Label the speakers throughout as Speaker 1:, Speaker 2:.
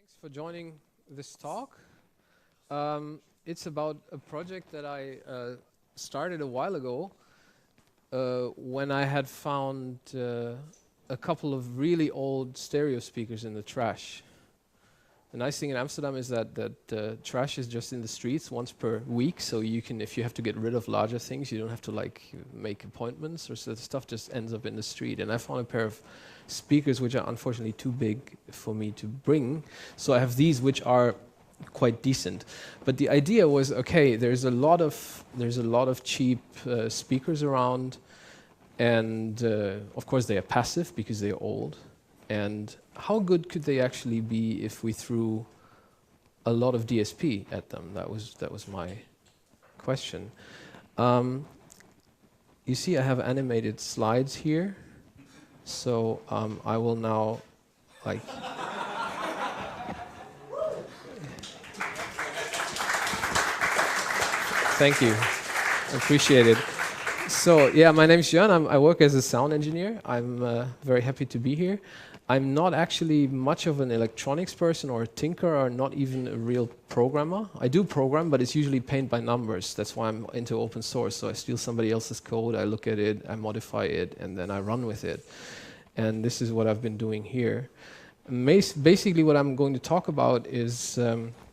Speaker 1: Thanks for joining this talk. It's about a project that I started a while ago when I had found a couple of really old stereo speakers in the trash. The nice thing in Amsterdam is that trash is just in the streets once per week, so you can, if you have to get rid of larger things, you don't have to like make appointments, or so the stuff just ends up in the street. And I found a pair of speakers which are unfortunately too big for me to bring, so I have these which are quite decent. But the idea was, okay, there's a lot of cheap speakers around, and of course they are passive because they're old. And how good could they actually be if we threw a lot of DSP at them? That was my question. You see, I have animated slides here, so I will now like. Thank you, appreciate it. So yeah, my name is Jörn. I work as a sound engineer. I'm very happy to be here. I'm not actually much of an electronics person or a tinker, or not even a real programmer. I do program, but it's usually paint by numbers. That's why I'm into open source. So I steal somebody else's code, I look at it, I modify it, and then I run with it. And this is what I've been doing here. Basically what I'm going to talk about is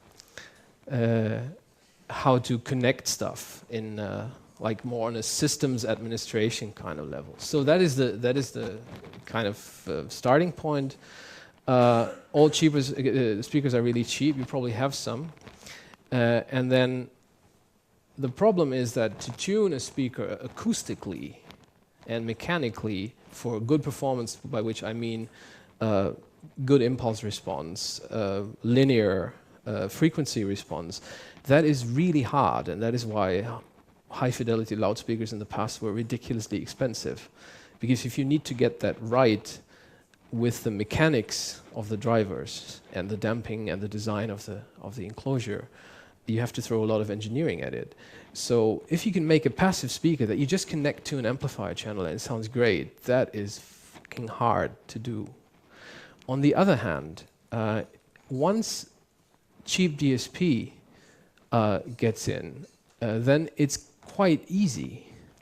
Speaker 1: how to connect stuff in like more on a systems administration kind of level. So that is the kind of starting point. All speakers are really cheap. You probably have some, and then the problem is that to tune a speaker acoustically and mechanically for good performance, by which I mean good impulse response, linear frequency response, that is really hard, and that is why high fidelity loudspeakers in the past were ridiculously expensive, because if you need to get that right with the mechanics of the drivers and the damping and the design of the enclosure, you have to throw a lot of engineering at it. So if you can make a passive speaker that you just connect to an amplifier channel and it sounds great, that is fucking hard to do. On the other hand, once cheap DSP gets in, then it's quite easy.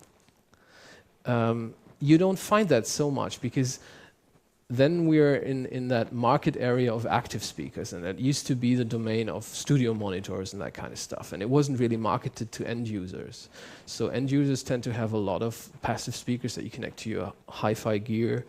Speaker 1: You don't find that so much, because then we're in that market area of active speakers, and that used to be the domain of studio monitors and that kind of stuff, and it wasn't really marketed to end users. So end users tend to have a lot of passive speakers that you connect to your hi-fi gear,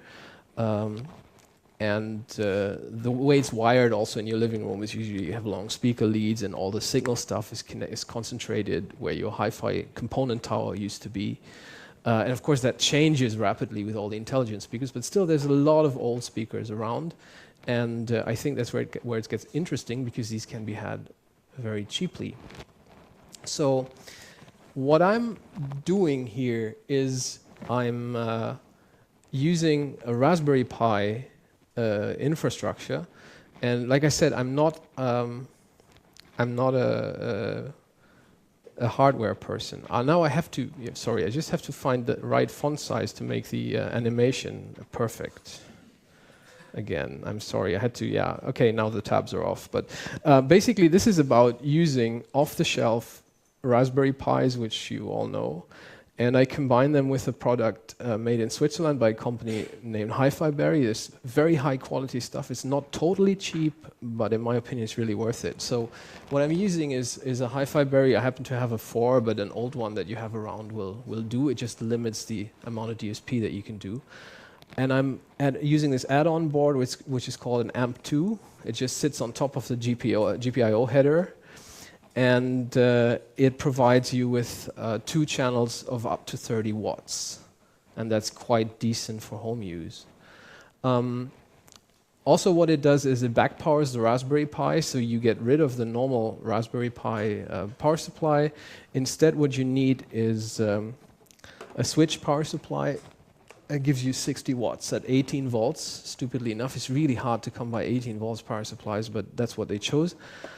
Speaker 1: and the way it's wired also in your living room is usually you have long speaker leads, and all the signal stuff is concentrated where your hi-fi component tower used to be. And of course that changes rapidly with all the intelligent speakers, but still there's a lot of old speakers around, and I think that's where it gets interesting, because these can be had very cheaply. So what I'm doing here is I'm using a Raspberry Pi infrastructure, and like I said, I'm not a hardware person. Now I have to. Sorry, I just have to find the right font size to make the animation perfect. Again, I'm sorry. I had to. Yeah. Okay. Now the tabs are off. But basically, this is about using off-the-shelf Raspberry Pis, which you all know. And I combine them with a product made in Switzerland by a company named Hi-Fi Berry. This very high quality stuff. It's not totally cheap, but in my opinion, it's really worth it. So what I'm using is a Hi-Fi Berry. I happen to have a 4, but an old one that you have around will do. It just limits the amount of DSP that you can do. And I'm using this add-on board, which is called an AMP2. It just sits on top of the GPIO header. And it provides you with 2 channels of up to 30 watts. And that's quite decent for home use. Also what it does is it backpowers the Raspberry Pi, so you get rid of the normal Raspberry Pi power supply. Instead, what you need is a switch power supply. It gives you 60 watts at 18 volts. Stupidly enough, it's really hard to come by 18 volts power supplies, but that's what they chose.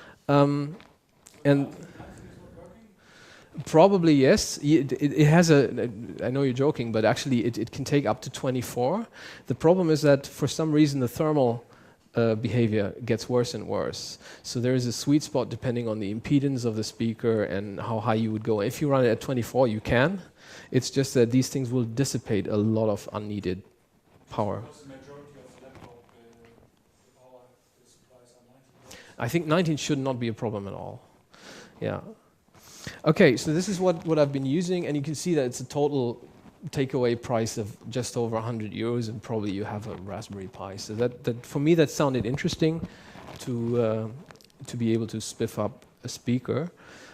Speaker 1: And probably yes. It has a. I know you're joking, but actually it can take up to 24. The problem is that for some reason the thermal behavior gets worse and worse. So there is a sweet spot depending on the impedance of the speaker and how high you would go. If you run it at 24, you can. It's just that these things will dissipate a lot of unneeded power.
Speaker 2: What's the majority of the laptop the power it supplies on 19 volts?
Speaker 1: I think 19 should not be a problem at all. Yeah. Okay, so this is what I've been using, and you can see that it's a total takeaway price of just over 100 euros, and probably you have a Raspberry Pi. So that for me that sounded interesting to be able to spiff up a speaker.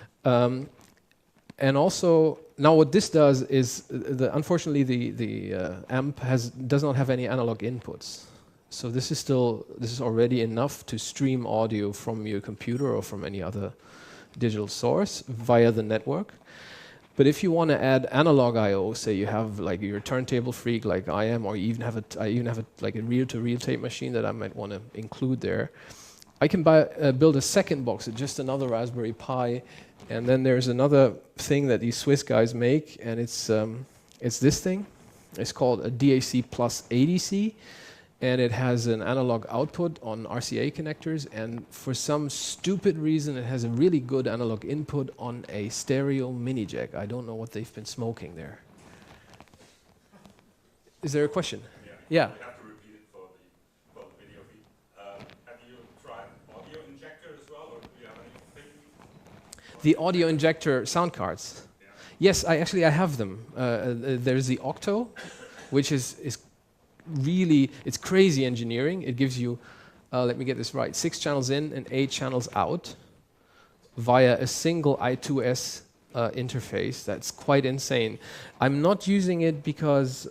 Speaker 1: And also now what this does is unfortunately the amp does not have any analog inputs. So this is already enough to stream audio from your computer or from any other digital source via the network. But if you want to add analog I/O, say you have like you're a turntable freak like I am, or you even have I even have like a reel-to-reel tape machine that I might want to include there, I can build a second box, just another Raspberry Pi, and then there's another thing that these Swiss guys make, and it's this thing. It's called a DAC plus ADC, and it has an analog output on RCA connectors, and for some stupid reason it has a really good analog input on a stereo mini jack. I don't know what they've been smoking there. Is there a question? Yeah.
Speaker 3: You have to repeat it for the video feed. Have you tried audio injector as well, or do you have anything?
Speaker 1: The audio injector sound cards.
Speaker 3: Yeah.
Speaker 1: Yes, I have them. There's the Octo, which is really, it's crazy engineering. It gives you, let me get this right, 6 channels in and 8 channels out via a single I2S interface. That's quite insane. I'm not using it because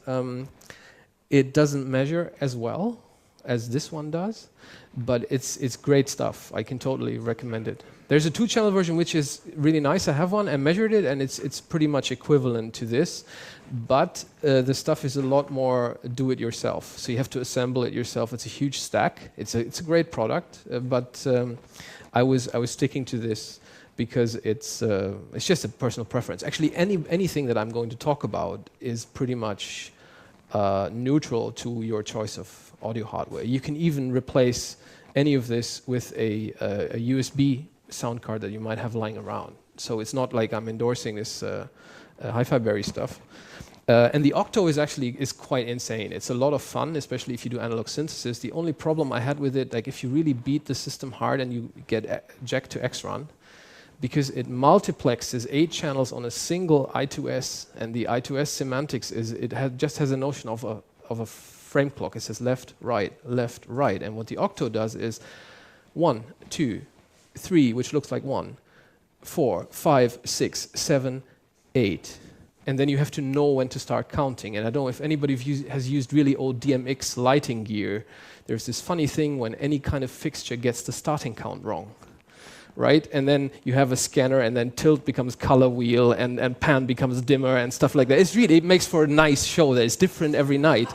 Speaker 1: it doesn't measure as well as this one does, but it's great stuff. I can totally recommend it. There's a 2-channel version which is really nice. I have one. I measured it, and it's pretty much equivalent to this, but the stuff is a lot more do-it-yourself. So you have to assemble it yourself. It's a huge stack. It's a great product, but I was sticking to this because it's just a personal preference. Actually, anything that I'm going to talk about is pretty much neutral to your choice of audio hardware. You can even replace any of this with a USB sound card that you might have lying around. So it's not like I'm endorsing this Hi-Fi Berry stuff. And the Octo is quite insane. It's a lot of fun, especially if you do analog synthesis. The only problem I had with it, like if you really beat the system hard and you get jack to X-Run, because it multiplexes 8 channels on a single I2S, and the I2S semantics is just has a notion of a frame clock. It says left, right, and what the Octo does is 1, 2, 3, which looks like 1, 4, 5, 6, 7, 8. And then you have to know when to start counting. And I don't know if anybody has used really old DMX lighting gear. There's this funny thing when any kind of fixture gets the starting count wrong, right? And then you have a scanner, and then tilt becomes color wheel, and pan becomes dimmer, and stuff like that. It makes for a nice show that is different every night.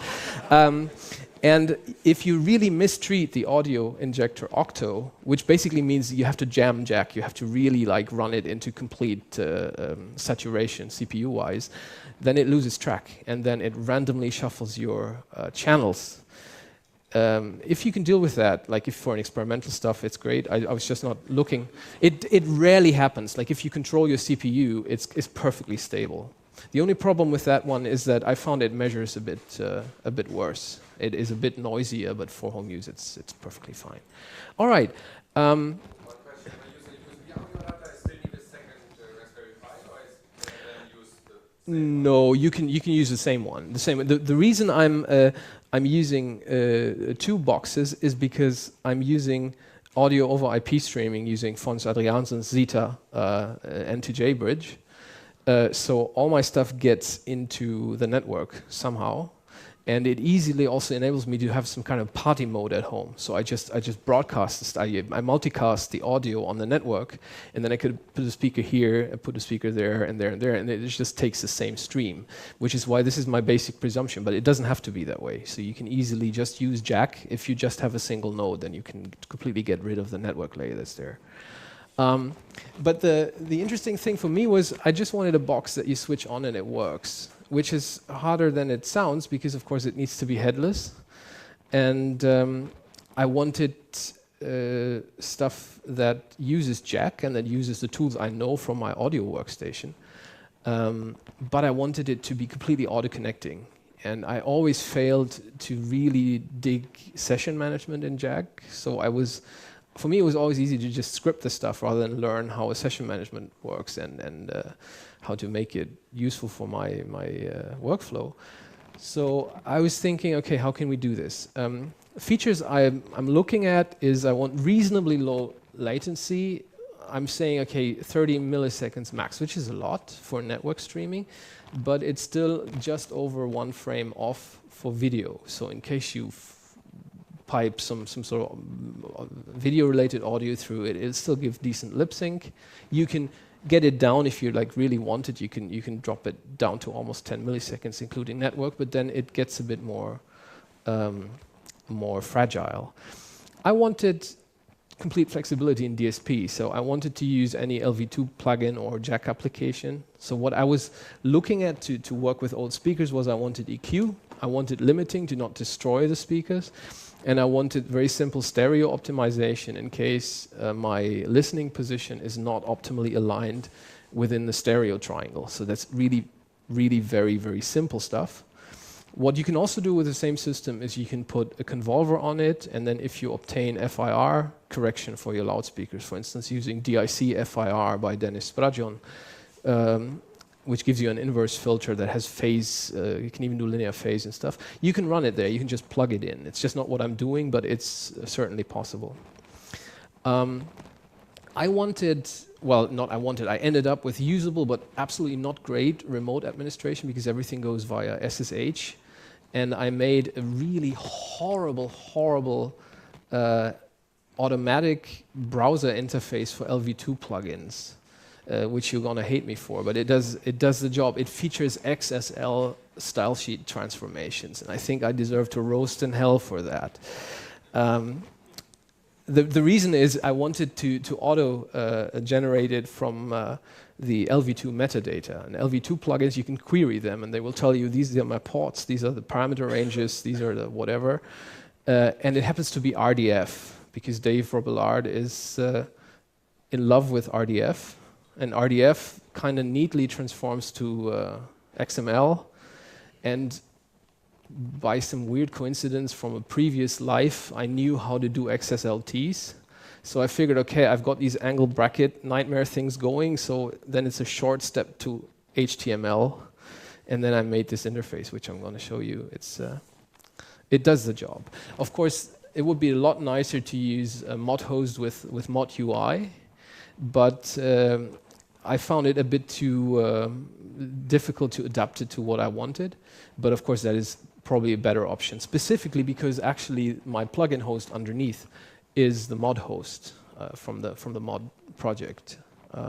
Speaker 1: And if you really mistreat the audio injector Octo, which basically means you have to jam jack, you have to really like run it into complete saturation CPU-wise, then it loses track, and then it randomly shuffles your channels. If you can deal with that, like if for an experimental stuff, it's great. I was just not looking. It rarely happens. Like if you control your CPU, it's perfectly stable. The only problem with that one is that I found it measures a bit worse. It is a bit noisier, but for home use, it's perfectly fine. All right.
Speaker 4: One question: when you use the audio adapter, I still need a second Raspberry Pi, or can I then use the same
Speaker 1: No,
Speaker 4: one?
Speaker 1: you can use the same one. The reason I'm using 2 boxes is because I'm using audio over IP streaming using Fons Adriaansen's Zeta N2J bridge. So all my stuff gets into the network somehow, and it easily also enables me to have some kind of party mode at home. So I just broadcast I multicast the audio on the network, and then I could put a speaker here, and put a speaker there, and there, and there, and it just takes the same stream, which is why this is my basic presumption, but it doesn't have to be that way. So you can easily just use jack. If you just have a single node, then you can completely get rid of the network layer that's there. But the interesting thing for me was I just wanted a box that you switch on and it works, which is harder than it sounds because, of course, it needs to be headless. And I wanted stuff that uses Jack and that uses the tools I know from my audio workstation. But I wanted it to be completely auto-connecting. And I always failed to really dig session management in Jack. So for me, it was always easy to just script the stuff rather than learn how a session management works and how to make it useful for my workflow. So I was thinking, okay, how can we do this? Features I'm looking at is I want reasonably low latency. I'm saying, okay, 30 milliseconds max, which is a lot for network streaming, but it's still just over 1 frame off for video. So in case you pipe some sort of video-related audio through it, it'll still give decent lip sync. You can get it down if you like really want it. You can drop it down to almost 10 milliseconds, including network, but then it gets a bit more more fragile. I wanted complete flexibility in DSP, so I wanted to use any LV2 plugin or Jack application. So what I was looking at to work with old speakers was I wanted EQ, I wanted limiting to not destroy the speakers, and I wanted very simple stereo optimization in case my listening position is not optimally aligned within the stereo triangle. So that's really, really very, very simple stuff. What you can also do with the same system is you can put a convolver on it, and then if you obtain FIR correction for your loudspeakers, for instance, using DIC FIR by Dennis Spradzion, which gives you an inverse filter that has phase, you can even do linear phase and stuff. You can run it there, you can just plug it in. It's just not what I'm doing, but it's certainly possible. I ended up with usable but absolutely not great remote administration because everything goes via SSH. And I made a really horrible automatic browser interface for LV2 plugins, which you're gonna hate me for, but it does the job. It features XSL style sheet transformations, and I think I deserve to roast in hell for that. The reason is I wanted to auto-generate it from the LV2 metadata. And LV2 plugins, you can query them, and they will tell you, these are my ports, these are the parameter ranges, these are the whatever. And it happens to be RDF, because Dave Robillard is in love with RDF. And RDF kind of neatly transforms to XML. And by some weird coincidence from a previous life, I knew how to do XSLTs. So I figured, okay, I've got these angle bracket nightmare things going, so then it's a short step to HTML. And then I made this interface, which I'm going to show you. It does the job. Of course, it would be a lot nicer to use a mod host with mod UI, but I found it a bit too difficult to adapt it to what I wanted. But of course, that is probably a better option, specifically because actually my plugin host underneath is the mod host from the mod project.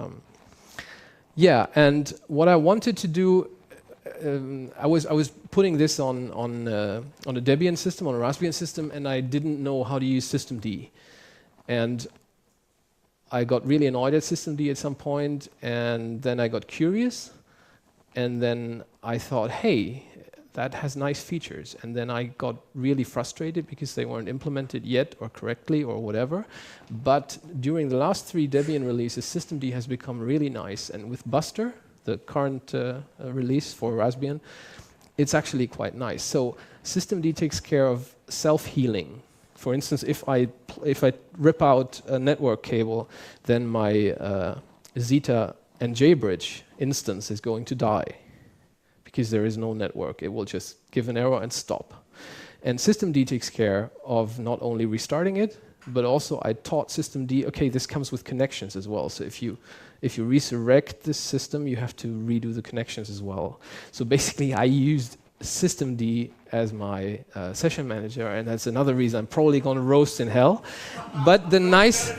Speaker 1: Yeah, and what I wanted to do, I was putting this on a Debian system, on a Raspbian system, and I didn't know how to use systemd. And I got really annoyed at systemd at some point, and then I got curious, and then I thought, hey, that has nice features. And then I got really frustrated because they weren't implemented yet or correctly or whatever. But during the last 3 Debian releases, systemd has become really nice. And with Buster, the current release for Raspbian, it's actually quite nice. So systemd takes care of self-healing. For instance, if I rip out a network cable, then my Zeta and JBridge instance is going to die because there is no network. It will just give an error and stop. And systemd takes care of not only restarting it, but also I taught systemd, okay, this comes with connections as well. So if you resurrect this system, you have to redo the connections as well. So basically, I used systemd as my session manager, and that's another reason I'm probably going to roast in hell. But the nice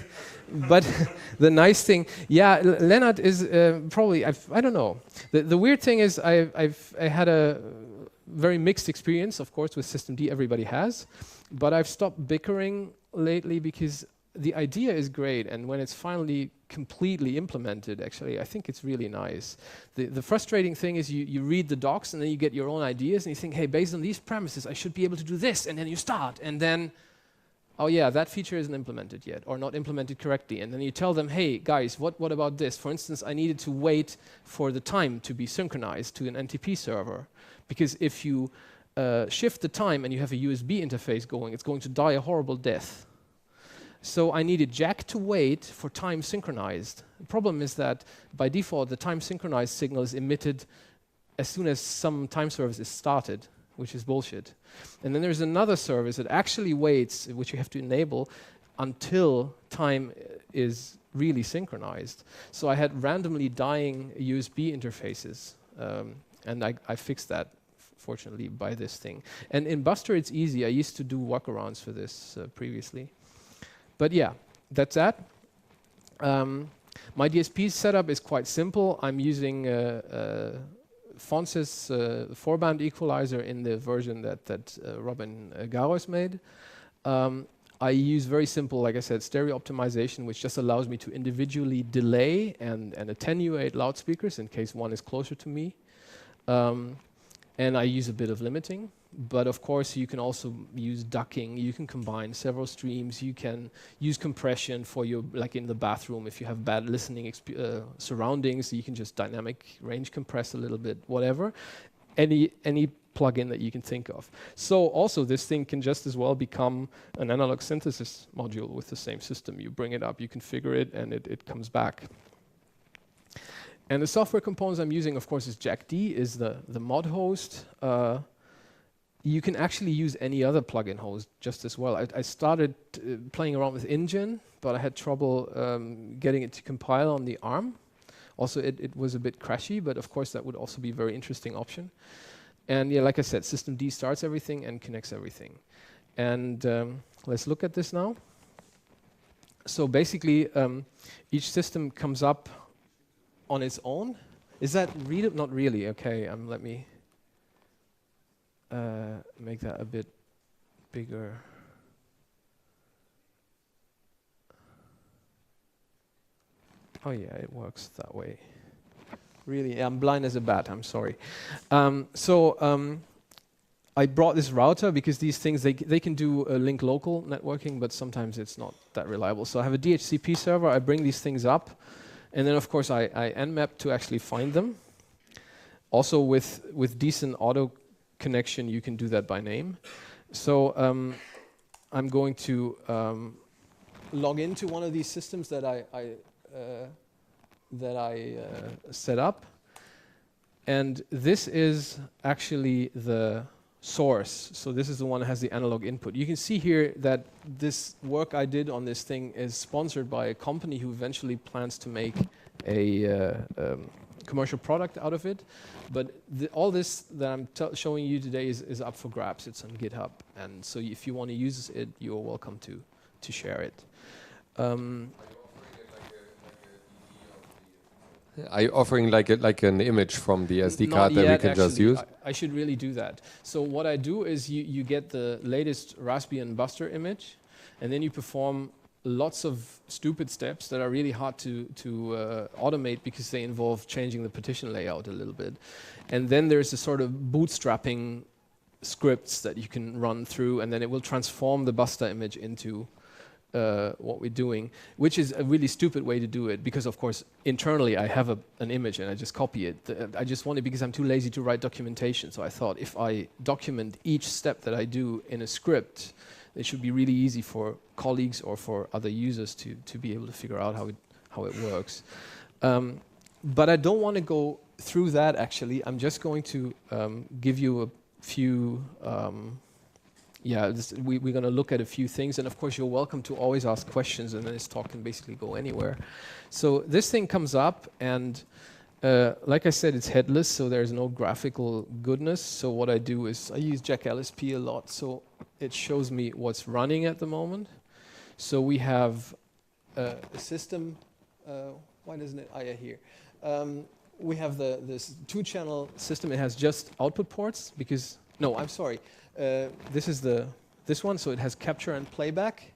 Speaker 1: thing, yeah, Lennart is probably, I don't know. The weird thing is I had a very mixed experience, of course, with systemd. Everybody has, but I've stopped bickering lately because the idea is great, and when it's finally completely implemented, actually, I think it's really nice. The frustrating thing is you read the docs and then you get your own ideas and you think, hey, based on these premises, I should be able to do this, and then you start, and then oh yeah, that feature isn't implemented yet or not implemented correctly. And then you tell them, hey guys, what about this? For instance, I needed to wait for the time to be synchronized to an NTP server. Because if you shift the time and you have a USB interface going, it's going to die a horrible death. So I needed Jack to wait for time synchronized. The problem is that by default, the time synchronized signal is emitted as soon as some time service is started, which is bullshit. And then there's another service that actually waits, which you have to enable, until time is really synchronized. So I had randomly dying USB interfaces, and I fixed that, fortunately, by this thing. And in Buster, it's easy. I used to do workarounds for this previously. But yeah, that's that. My DSP setup is quite simple. I'm using Fonsys 4-band equalizer in the version that Robin Garros made. I use very simple, like I said, stereo optimization, which just allows me to individually delay and attenuate loudspeakers in case one is closer to me. And I use a bit of limiting. But of course, you can also use ducking. You can combine several streams. You can use compression for your, like in the bathroom, if you have bad listening surroundings, you can just dynamic range compress a little bit, whatever. Any plugin that you can think of. So also, this thing can just as well become an analog synthesis module with the same system. You bring it up, you configure it, and it comes back. And the software components I'm using, of course, is JackD, is the mod host. You can actually use any other plugin host just as well. I started playing around with InGen, but I had trouble getting it to compile on the ARM. Also, it was a bit crashy, but of course that would also be a very interesting option. And yeah, like I said, systemd starts everything and connects everything. And let's look at this now. So basically, each system comes up on its own. Is that readable? Not really. Okay, let me make that a bit bigger. Oh yeah, it works that way. Really, I'm blind as a bat, I'm sorry. I brought this router because these things, they can do link local networking, but sometimes it's not that reliable. So I have a DHCP server, I bring these things up, and then of course I nmap to actually find them. Also with decent auto connection, you can do that by name. So I'm going to log into one of these systems that I set up. And this is actually the source. So this is the one that has the analog input. You can see here that this work I did on this thing is sponsored by a company who eventually plans to make a commercial product out of it. But all this that I'm showing you today is up for grabs. It's on GitHub. And so if you want to use it, you're welcome to share it.
Speaker 4: Are you offering like an image from the SD card that we can just use?
Speaker 1: I should really do that. So what I do is you get the latest Raspbian and Buster image, and then you perform lots of stupid steps that are really hard to automate because they involve changing the partition layout a little bit. And then there's a sort of bootstrapping scripts that you can run through, and then it will transform the Buster image into what we're doing, which is a really stupid way to do it because, of course, internally I have an image and I just copy it. I just want it because I'm too lazy to write documentation. So I thought if I document each step that I do in a script, it should be really easy for colleagues or for other users to be able to figure out how it works. But I don't want to go through that, actually. I'm just going to give you a few... we're going to look at a few things, and of course you're welcome to always ask questions, and then this talk can basically go anywhere. So this thing comes up, and like I said, it's headless, so there's no graphical goodness. So what I do is I use JackLSP a lot, so it shows me what's running at the moment. So we have a system. Why doesn't it? Oh yeah, here. We have this 2-channel system. It has just output ports because no, I'm sorry. This is this one, so it has capture and playback.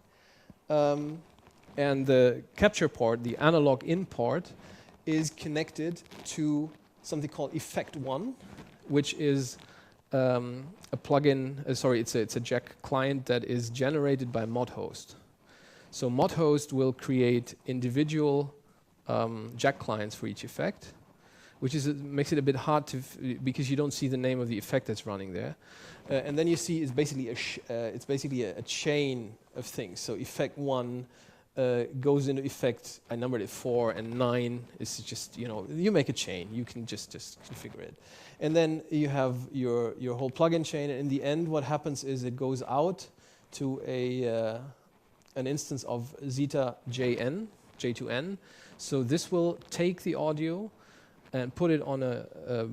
Speaker 1: And the capture port, the analog in port, is connected to something called Effect 1, which is a plugin. Sorry, it's a jack client that is generated by ModHost. So ModHost will create individual jack clients for each effect, which makes it a bit hard to because you don't see the name of the effect that's running there, and then you see it's basically a chain of things. So effect 1 goes into effect. I numbered it 4, and 9 is just you make a chain. You can just configure it, and then you have your whole plugin chain. And in the end, what happens is it goes out to an instance of zeta JN, J2N. So this will take the audio and put it on a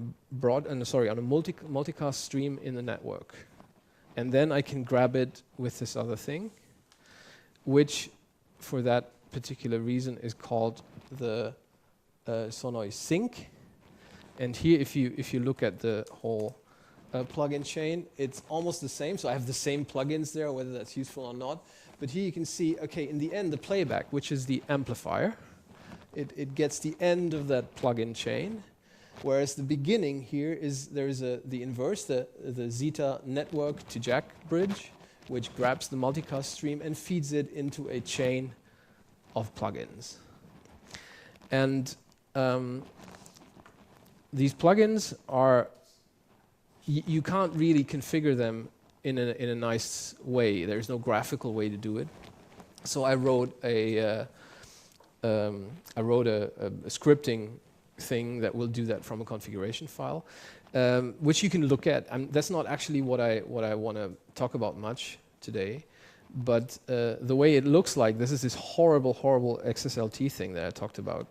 Speaker 1: multicast stream in the network, and then I can grab it with this other thing, which, for that particular reason, is called the Sonoy Sync. And here, if you look at the whole plugin chain, it's almost the same. So I have the same plugins there, whether that's useful or not. But here you can see, okay, in the end, the playback, which is the amplifier, it gets the end of that plugin chain, whereas the beginning here is the inverse, the Zeta network to jack bridge, which grabs the multicast stream and feeds it into a chain of plugins. And these plugins are, you can't really configure them in a nice way. There's no graphical way to do it. So I wrote a scripting thing that will do that from a configuration file, which you can look at. That's not actually what I want to talk about much today, but the way it looks like, this is this horrible XSLT thing that I talked about.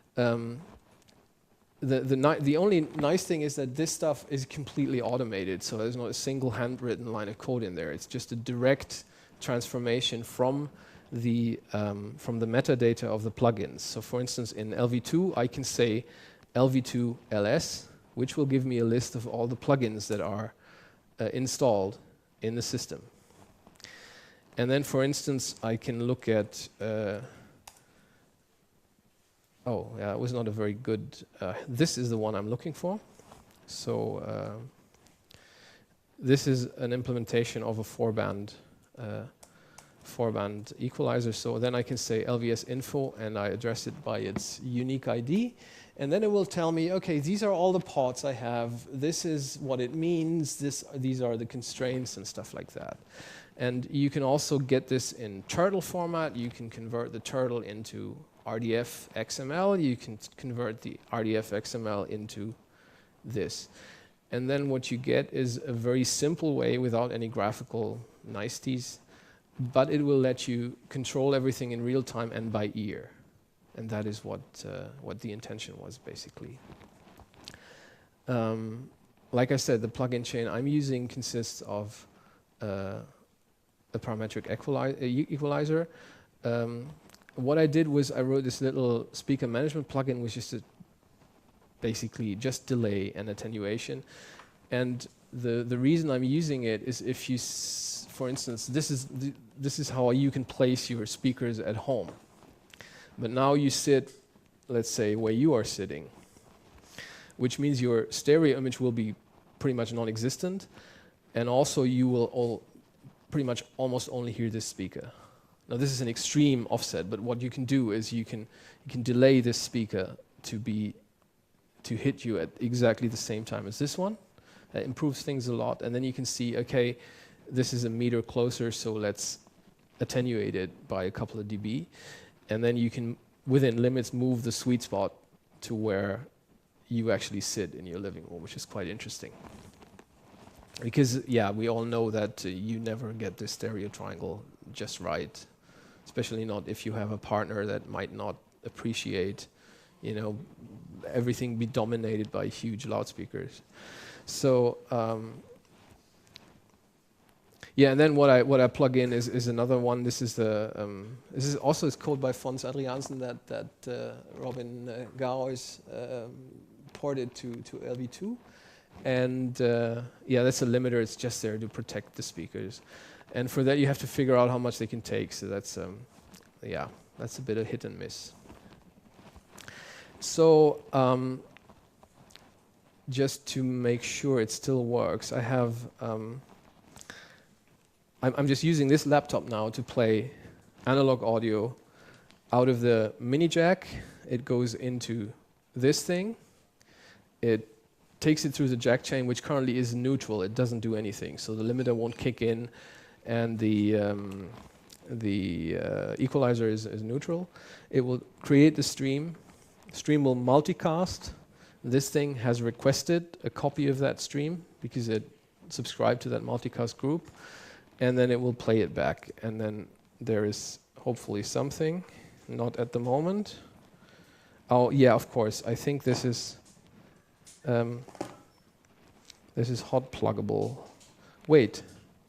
Speaker 1: The only nice thing is that this stuff is completely automated, so there's not a single handwritten line of code in there. It's just a direct transformation from the metadata of the plugins. So for instance, in LV2, I can say LV2 ls, which will give me a list of all the plugins that are installed in the system. And then, for instance, I can look at it was not a very good, this is the one I'm looking for. So this is an implementation of a four-band equalizer. So then I can say LVS info, and I address it by its unique ID. And then it will tell me, okay, these are all the ports I have. This is what it means. These are the constraints and stuff like that. And you can also get this in turtle format. You can convert the turtle into RDF XML. You can convert the RDF XML into this. And then what you get is a very simple way without any graphical niceties, but it will let you control everything in real time and by ear. And that is what the intention was, basically. Like I said, the plugin chain I'm using consists of a parametric equalizer. What I did was I wrote this little speaker management plugin, which is basically just delay and attenuation. And the reason I'm using it is if you, for instance, this is how you can place your speakers at home. But now you sit, let's say, where you are sitting, which means your stereo image will be pretty much non-existent, and also you will pretty much almost only hear this speaker. Now this is an extreme offset, but what you can do is you can delay this speaker to hit you at exactly the same time as this one. That improves things a lot, and then you can see, okay, this is a meter closer, so let's attenuate it by a couple of dB. And then you can, within limits, move the sweet spot to where you actually sit in your living room, which is quite interesting. Because, yeah, we all know that you never get this stereo triangle just right, especially not if you have a partner that might not appreciate, everything be dominated by huge loudspeakers. So, yeah, and then what I plug in is another one. This is also is code by Fons Adriaansen that Robin Gauers ported to LV2, and yeah, that's a limiter. It's just there to protect the speakers, and for that you have to figure out how much they can take. So that's yeah, that's a bit of hit and miss. So just to make sure it still works, I have, I'm just using this laptop now to play analog audio out of the mini jack. It goes into this thing. It takes it through the jack chain, which currently is neutral. It doesn't do anything. So the limiter won't kick in, and the equalizer is neutral. It will create the stream. Stream will multicast. This thing has requested a copy of that stream because it subscribed to that multicast group, and then it will play it back. And then there is hopefully something, not at the moment. Oh yeah, of course. I think this is hot pluggable. Wait.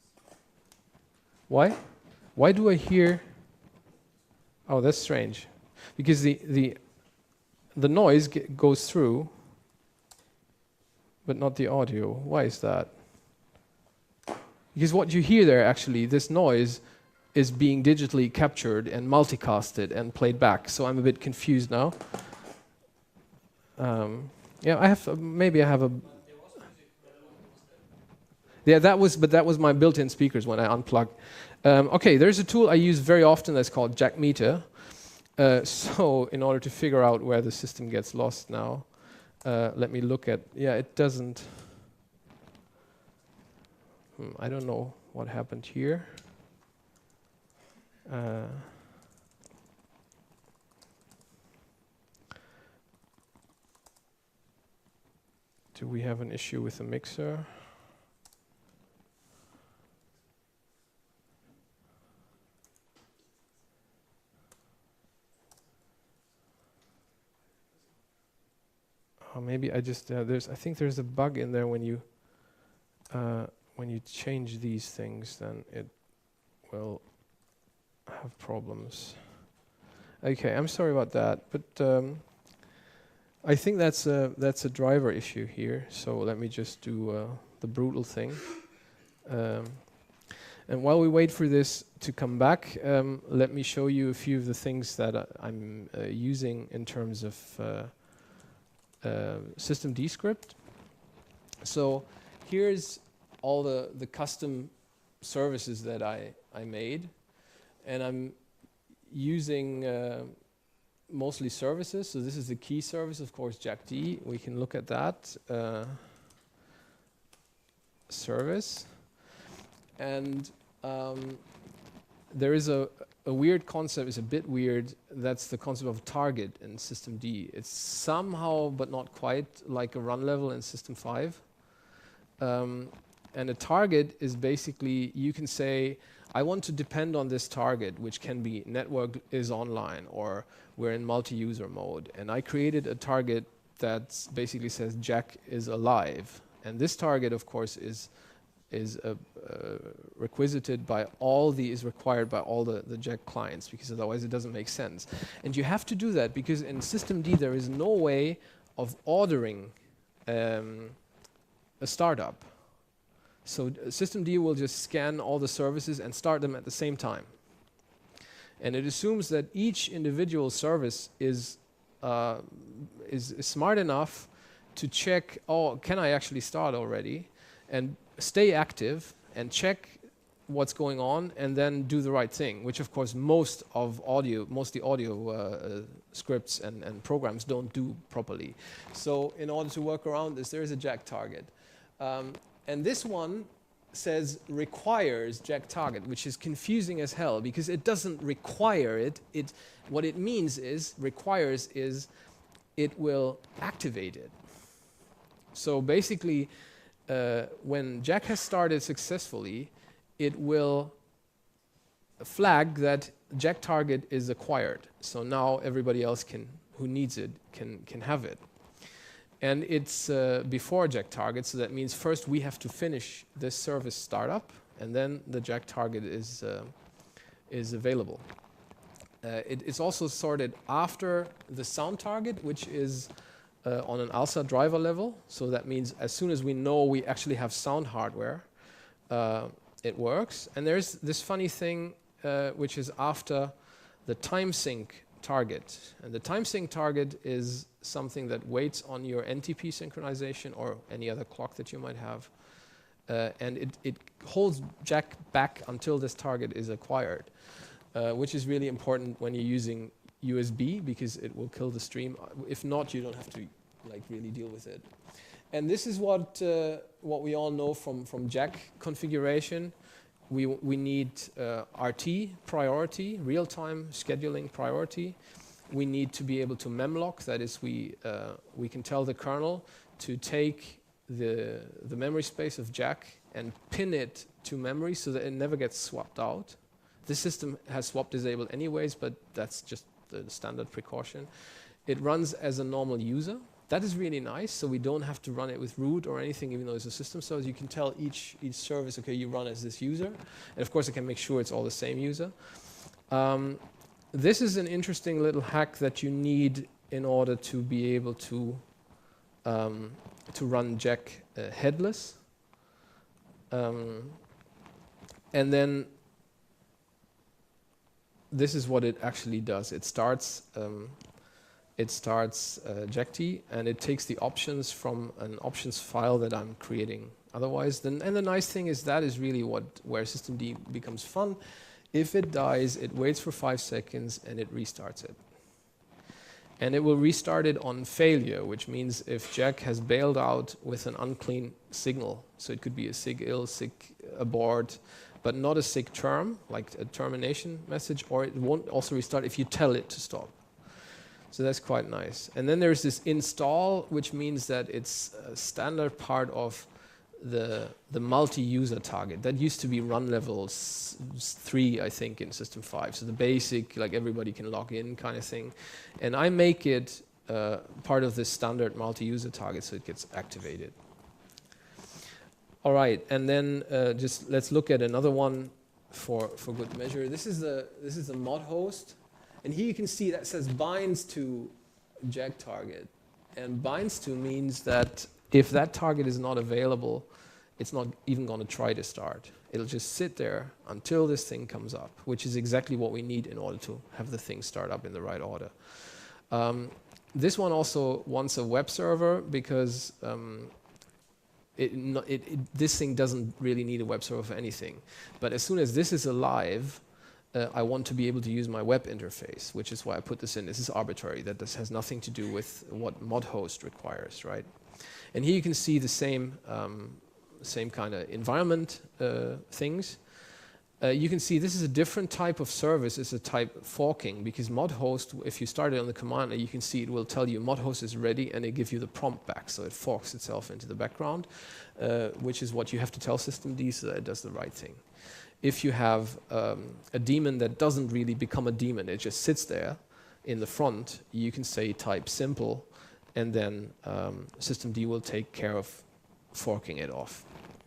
Speaker 1: Why? Why do I hear? Oh, that's strange. Because the noise goes through, but not the audio. Why is that? Because what you hear there, actually, this noise is being digitally captured and multicasted and played back. So I'm a bit confused now. Yeah, I have maybe I have a. Yeah, that was my built-in speakers when I unplugged. Okay, there's a tool I use very often that's called Jack Meter. So in order to figure out where the system gets lost now, let me look at. Yeah, it doesn't. I don't know what happened here. Do we have an issue with the mixer? Oh, maybe I just I think there's a bug in there when you change these things, then it will have problems. Okay, I'm sorry about that, but I think that's a driver issue here. So let me just do the brutal thing. And while we wait for this to come back, let me show you a few of the things that I'm using in terms of systemd script. So here's all the custom services that I made, and I'm using mostly services. So this is the key service, of course, JackD. We can look at that service. And there is a weird concept, it's a bit weird, that's the concept of target in systemd. It's somehow, but not quite, like a run level in System 5. And a target is basically, you can say, I want to depend on this target, which can be network is online, or we're in multi-user mode. And I created a target that basically says Jack is alive. And this target, of course, is requisited by is required by all the Jack clients, because otherwise it doesn't make sense. And you have to do that because in systemd there is no way of ordering a startup. So systemd will just scan all the services and start them at the same time. And it assumes that each individual service is smart enough to check, oh, can I actually start already? And stay active and check what's going on and then do the right thing, which of course most the audio scripts and programs don't do properly. So in order to work around this, there is a Jack target. And this one says requires Jack target, which is confusing as hell because it doesn't require it. What it means is, requires is, it will activate it. So basically, when Jack has started successfully, it will flag that Jack target is acquired. So now everybody else who needs it can have it. And it's before Jack target, so that means first we have to finish this service startup, and then the Jack target is available. It's also sorted after the sound target, which is on an ALSA driver level. So that means as soon as we know we actually have sound hardware, it works. And there's this funny thing which is after the time sync target. And the time sync target is something that waits on your NTP synchronization or any other clock that you might have. And it holds Jack back until this target is acquired, which is really important when you're using USB because it will kill the stream. If not, you don't have to like really deal with it. And this is what we all know from Jack configuration. We need RT priority, real-time scheduling priority. We need to be able to memlock. That is, we can tell the kernel to take the memory space of Jack and pin it to memory so that it never gets swapped out. This system has swap disabled anyways, but that's just the standard precaution. It runs as a normal user. That is really nice, so we don't have to run it with root or anything, even though it's a system service. You can tell each service, okay, you run as this user. And of course, I can make sure it's all the same user. This is an interesting little hack that you need in order to be able to run Jack headless. And then this is what it actually does. It starts JackT, and it takes the options from an options file that I'm creating. Otherwise, and the nice thing is that is really where systemd becomes fun. If it dies, it waits for 5 seconds and it restarts it. And it will restart it on failure, which means if Jack has bailed out with an unclean signal, so it could be a sig-ill, sig-abort, but not a sig-term, like a termination message, or it won't also restart if you tell it to stop. So that's quite nice. And then there's this install, which means that it's a standard part of the multi-user target. That used to be run level 3, I think, in System 5. So the basic, like everybody can log in kind of thing. And I make it part of this standard multi-user target so it gets activated. All right, and then just let's look at another one for good measure. This is the mod host. And here you can see that says binds to Jack target. And binds to means that if that target is not available, it's not even going to try to start. It'll just sit there until this thing comes up, which is exactly what we need in order to have the thing start up in the right order. This one also wants a web server because this thing doesn't really need a web server for anything. But as soon as this is alive, I want to be able to use my web interface, which is why I put this in. This is arbitrary. That this has nothing to do with what mod host requires, right? And here you can see the same kind of environment things. You can see this is a different type of service. It's a type forking, because mod host, if you start it on the command, you can see it will tell you mod host is ready, and it gives you the prompt back. So it forks itself into the background, which is what you have to tell systemd so that it does the right thing. If you have a daemon that doesn't really become a daemon, it just sits there in the front, you can say type simple, and then systemd will take care of forking it off.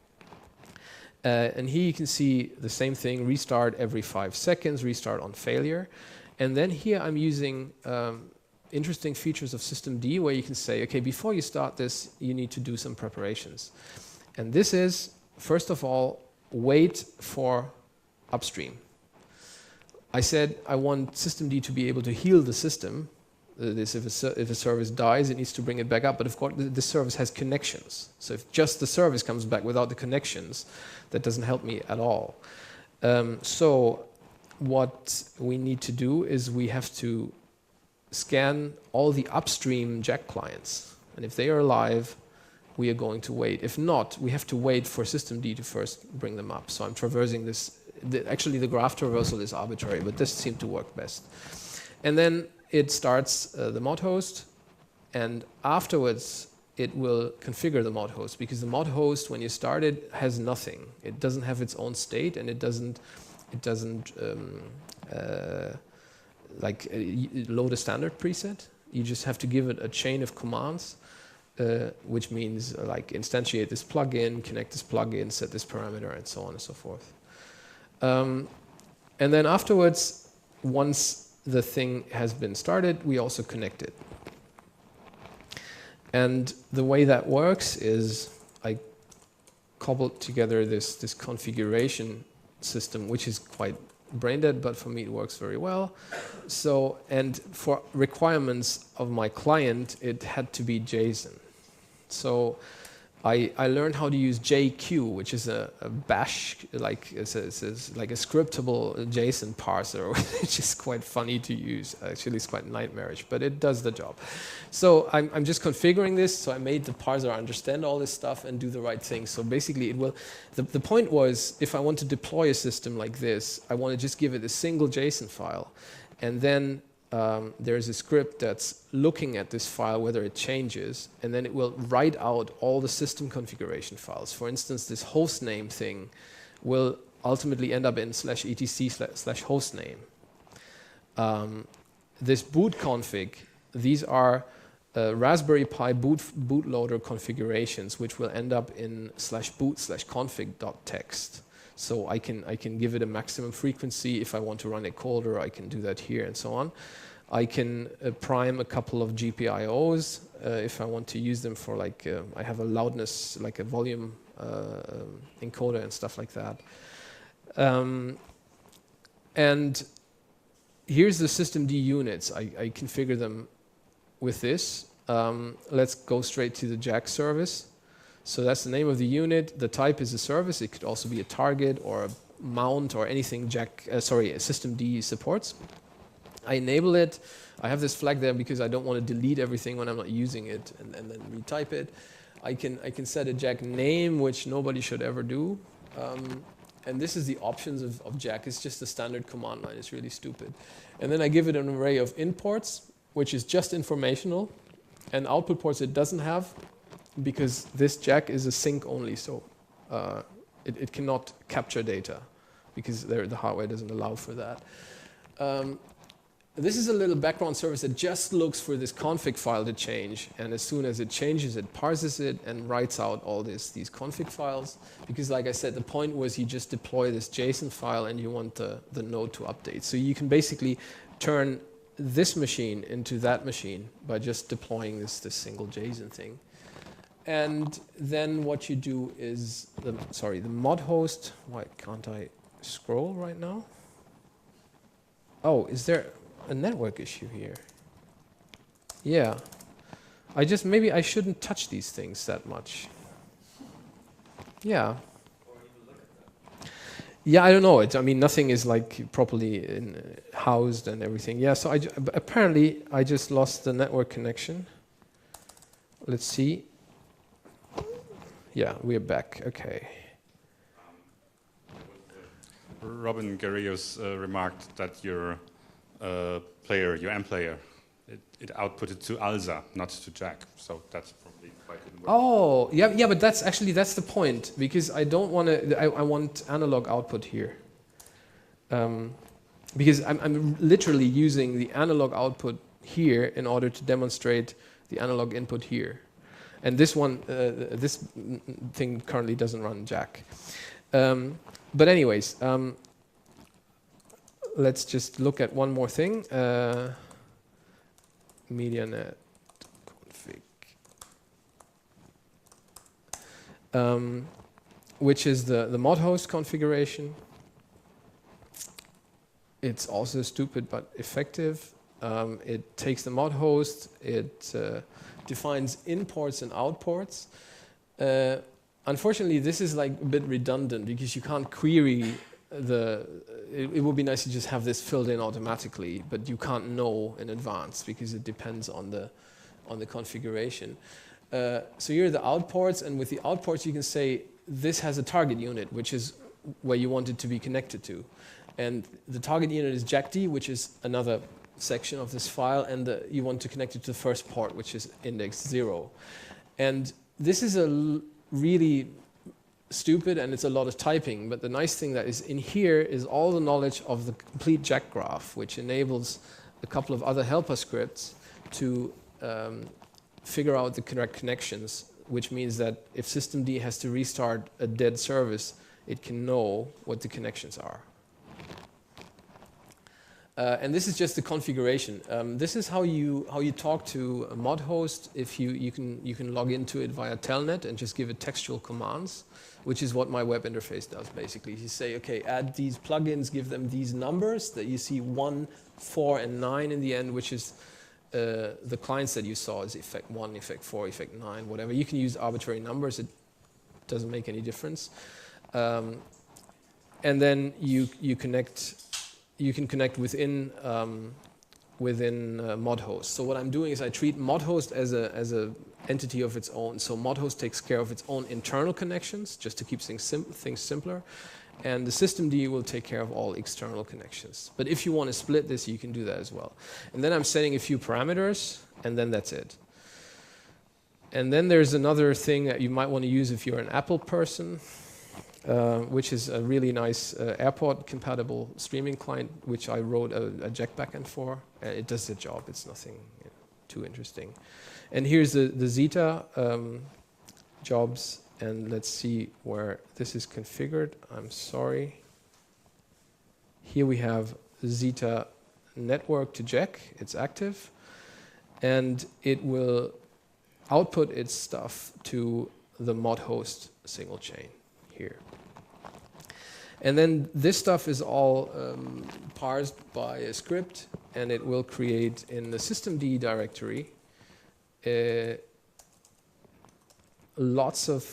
Speaker 1: And here you can see the same thing, restart every 5 seconds, restart on failure. And then here I'm using interesting features of systemd where you can say, okay, before you start this, you need to do some preparations. And this is, first of all, wait for upstream. I said I want systemd to be able to heal the system. If a service dies, it needs to bring it back up. But of course, the service has connections. So if just the service comes back without the connections, that doesn't help me at all. So what we need to do is we have to scan all the upstream Jack clients. And if they are alive, we are going to wait. If not, we have to wait for systemd to first bring them up. So I'm traversing this. Actually, the graph traversal is arbitrary, but this seemed to work best. And then it starts the mod host, and afterwards it will configure the mod host, because the mod host, when you start it, has nothing. It doesn't have its own state, and it doesn't load a standard preset. You just have to give it a chain of commands, which means like instantiate this plugin, connect this plugin, set this parameter, and so on and so forth. And then afterwards, once the thing has been started, we also connect it. And the way that works is I cobbled together this configuration system, which is quite brain dead, but for me it works very well. So, and for requirements of my client, it had to be JSON. So I learned how to use JQ, which is a bash, like it's like a scriptable JSON parser, which is quite funny to use. Actually, it's quite nightmarish, but it does the job. So I'm just configuring this. So I made the parser understand all this stuff and do the right thing. So basically, it will. The point was, if I want to deploy a system like this, I want to just give it a single JSON file, and then there's a script that's looking at this file, whether it changes, and then it will write out all the system configuration files. For instance, this hostname thing will ultimately end up in /etc/hostname. This boot config, these are Raspberry Pi bootloader configurations, which will end up in /boot/config.txt. So I can give it a maximum frequency. If I want to run it colder, I can do that here and so on. I can prime a couple of GPIOs if I want to use them for like, I have a loudness, like a volume encoder and stuff like that. And here's the systemd units. I configure them with this. Let's go straight to the Jack service. So that's the name of the unit. The type is a service. It could also be a target or a mount or anything systemd supports. I enable it. I have this flag there because I don't want to delete everything when I'm not using it and then retype it. I can set a Jack name, which nobody should ever do. And this is the options of Jack. It's just a standard command line. It's really stupid. And then I give it an array of in ports, which is just informational, and output ports it doesn't have, because this Jack is a sync only, so it cannot capture data because the hardware doesn't allow for that. This is a little background service that just looks for this config file to change, and as soon as it changes, it parses it and writes out all these config files, because like I said, the point was you just deploy this JSON file and you want the node to update. So you can basically turn this machine into that machine by just deploying this single JSON thing. And then what you do is, the mod host, why can't I scroll right now? Oh, is there a network issue here? Yeah. Maybe I shouldn't touch these things that much. Yeah. Yeah, I don't know. I mean, nothing is like properly housed and everything. Yeah, so apparently I just lost the network connection. Let's see. Yeah, we're back. Okay.
Speaker 3: Robin Garrios remarked that your player, your M player, it outputted to ALSA, not to Jack. So that's probably why it didn't work.
Speaker 1: Oh, yeah, but that's the point, because I don't want to. I want analog output here, because I'm literally using the analog output here in order to demonstrate the analog input here, and this thing currently doesn't run Jack. But anyways. Let's just look at one more thing. MediaNet config, which is the mod host configuration. It's also stupid but effective. It takes the mod host. It defines in ports and out ports. Unfortunately, this is like a bit redundant because you can't query it would be nice to just have this filled in automatically, but you can't know in advance because it depends on the configuration. So here are the out ports, and with the out ports you can say this has a target unit, which is where you want it to be connected to. And the target unit is JackD, which is another section of this file, and you want to connect it to the first port, which is index 0. And this is really stupid, and it's a lot of typing, but the nice thing that is in here is all the knowledge of the complete Jack graph, which enables a couple of other helper scripts to figure out the correct connections, which means that if systemd has to restart a dead service, it can know what the connections are. And this is just the configuration. This is how you talk to a mod host. If you can log into it via Telnet and just give it textual commands, which is what my web interface does basically. You say, okay, add these plugins, give them these numbers that you see 1, 4, and 9 in the end, which is the clients that you saw is effect 1, effect 4, effect 9, whatever. You can use arbitrary numbers. It doesn't make any difference. And then you connect. You can connect within ModHost. So what I'm doing is I treat ModHost as a entity of its own. So ModHost takes care of its own internal connections, just to keep things simpler, and the systemd will take care of all external connections. But if you want to split this, you can do that as well. And then I'm setting a few parameters, and then that's it. And then there's another thing that you might want to use if you're an Apple person. Which is a really nice AirPort-compatible streaming client, which I wrote a Jack backend for. It does the job. It's nothing too interesting. And here's the Zeta jobs, and let's see where this is configured. I'm sorry. Here we have Zeta network to Jack. It's active, and it will output its stuff to the mod host single chain here. And then this stuff is all parsed by a script, and it will create in the systemd directory lots of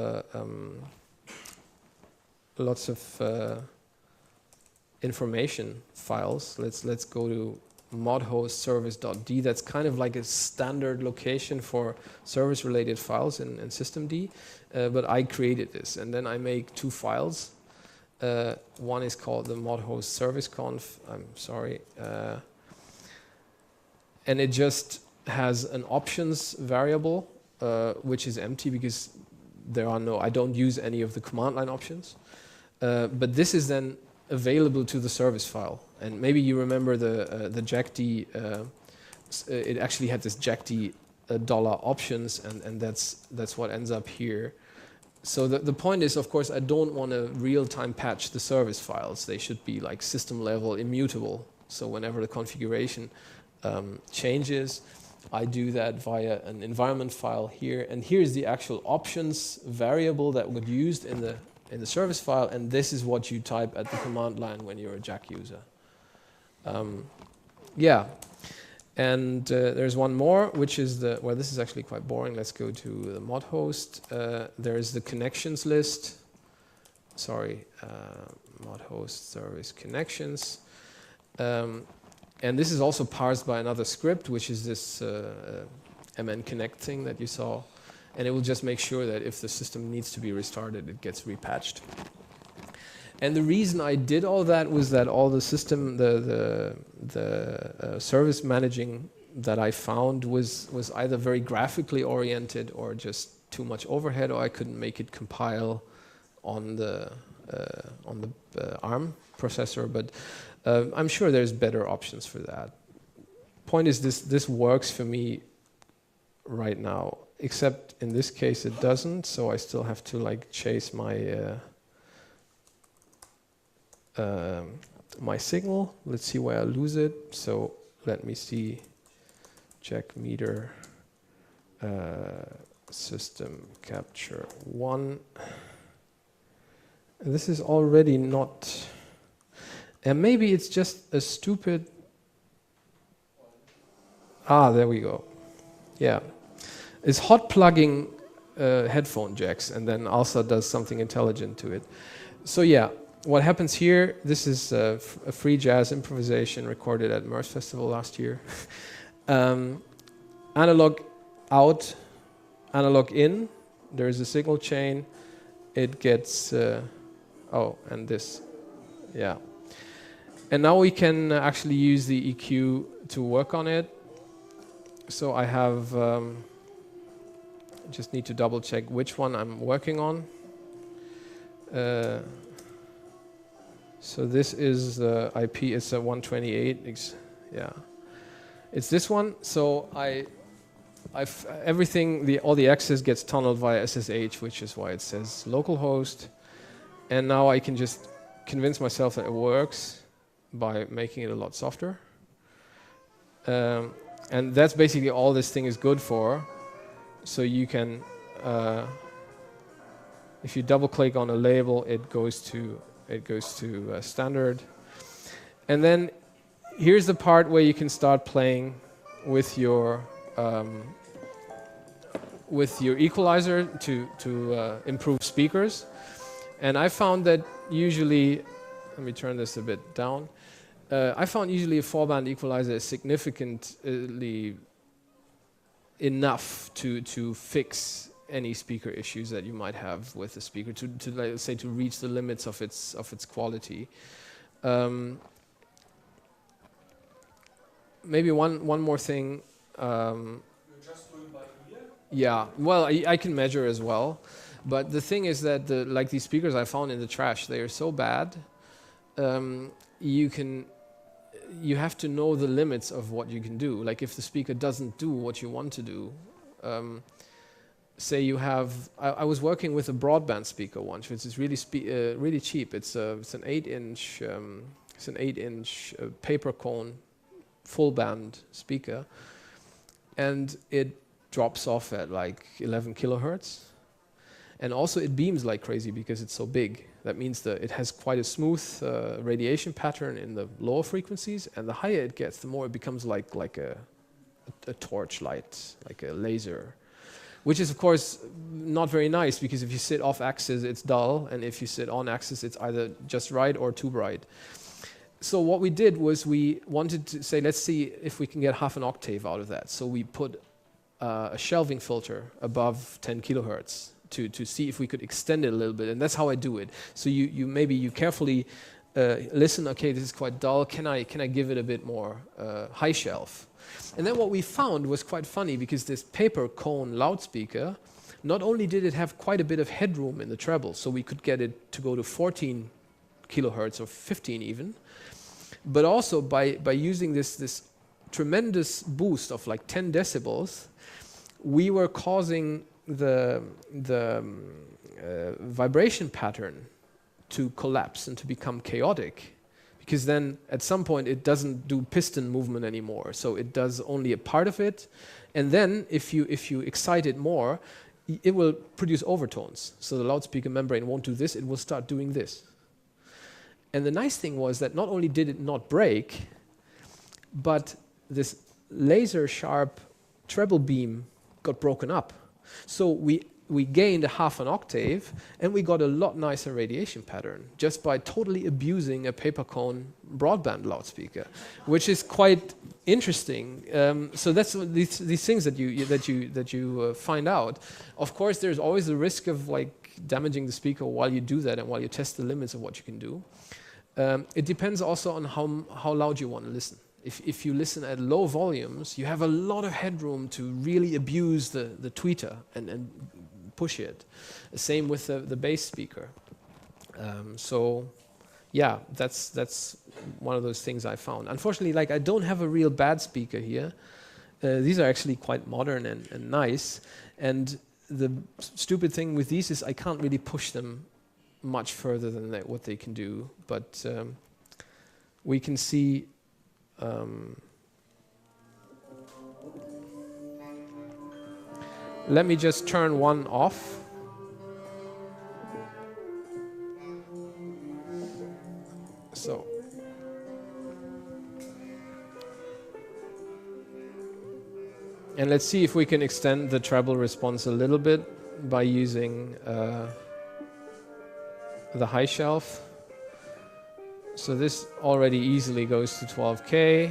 Speaker 1: information files. Let's go to modhost service.d. That's kind of like a standard location for service-related files in systemd. But I created this, and then I make 2 files. One is called the modhost service.conf. I'm sorry. And it just has an options variable, which is empty because I don't use any of the command line options. But this is then available to the service file. And maybe you remember the jackd. It actually had this jackd $options, and that's what ends up here. So the point is, of course, I don't want to real-time patch the service files. They should be like system level immutable. So whenever the configuration changes, I do that via an environment file here. And here's the actual options variable that would be used in the service file. And this is what you type at the command line when you're a Jack user. Yeah. And there's one more, which is well, this is actually quite boring. Let's go to the mod host. There's the connections list. Sorry, mod host service connections. And this is also parsed by another script, which is this mn connect thing that you saw. And it will just make sure that if the system needs to be restarted, it gets repatched. And the reason I did all that was that all the system, the service managing that I found was either very graphically oriented or just too much overhead, or I couldn't make it compile on the ARM processor. But I'm sure there's better options for that. Point is, this works for me right now, except in this case it doesn't. So I still have to like chase my my signal. Let's see where I lose it. So let me see. Jack meter system capture 1. And this is already not. And maybe it's just a stupid. There we go. Yeah, it's hot plugging headphone jacks, and then ALSA does something intelligent to it. So yeah. What happens here, this is a free jazz improvisation recorded at MERS Festival last year. Analog out, analog in, there's a signal chain. It gets, and this, yeah. And now we can actually use the EQ to work on it. So I have, just need to double check which one I'm working on. So this is the IP, it's a 128, yeah. It's this one, so all the access gets tunneled via SSH, which is why it says localhost. And now I can just convince myself that it works. by making it a lot softer. And that's basically all this thing is good for. So you can, if you double click on a label, it goes to standard. And then here's the part where you can start playing with your equalizer to improve speakers. And I found that usually, let me turn this a bit down. I found usually a 4-band equalizer is significantly enough to fix any speaker issues that you might have with the speaker, to let's say to reach the limits of its quality. Maybe one more thing.
Speaker 2: You're just doing by ear?
Speaker 1: Yeah, well, I can measure as well, but the thing is that like these speakers I found in the trash, they are so bad. You have to know the limits of what you can do. Like if the speaker doesn't do what you want to do, say you have. I was working with a broadband speaker once, which is really cheap. It's an 8-inch paper cone full band speaker, and it drops off at like 11 kilohertz. And also it beams like crazy because it's so big. That means that it has quite a smooth radiation pattern in the lower frequencies, and the higher it gets, the more it becomes like a torch light, like a laser. Which is of course not very nice, because if you sit off axis it's dull, and if you sit on axis it's either just right or too bright. So what we did was we wanted to say, let's see if we can get half an octave out of that. So we put a shelving filter above 10 kilohertz to see if we could extend it a little bit, and that's how I do it. So you carefully listen. Okay, this is quite dull. Can I give it a bit more high shelf? And then what we found was quite funny, because this paper cone loudspeaker, not only did it have quite a bit of headroom in the treble, so we could get it to go to 14 kilohertz or 15 even, but also by using this tremendous boost of like 10 decibels, we were causing the vibration pattern to collapse and to become chaotic, because then at some point it doesn't do piston movement anymore, so it does only a part of it, and then if you excite it more, it will produce overtones. So the loudspeaker membrane won't do this, it will start doing this. And the nice thing was that not only did it not break, but this laser sharp treble beam got broken up. So we gained a half an octave, and we got a lot nicer radiation pattern just by totally abusing a paper cone broadband loudspeaker, which is quite interesting. So that's these things that you find out. Of course, there's always the risk of like damaging the speaker while you do that and while you test the limits of what you can do. It depends also on how loud you want to listen. If you listen at low volumes, you have a lot of headroom to really abuse the tweeter and push it. Same with the bass speaker. So yeah, that's one of those things I found. Unfortunately, like I don't have a real bad speaker here. These are actually quite modern and nice. And the stupid thing with these is I can't really push them much further than what they can do. But we can see. Let me just turn one off. So. And let's see if we can extend the treble response a little bit by using the high shelf. So this already easily goes to 12K.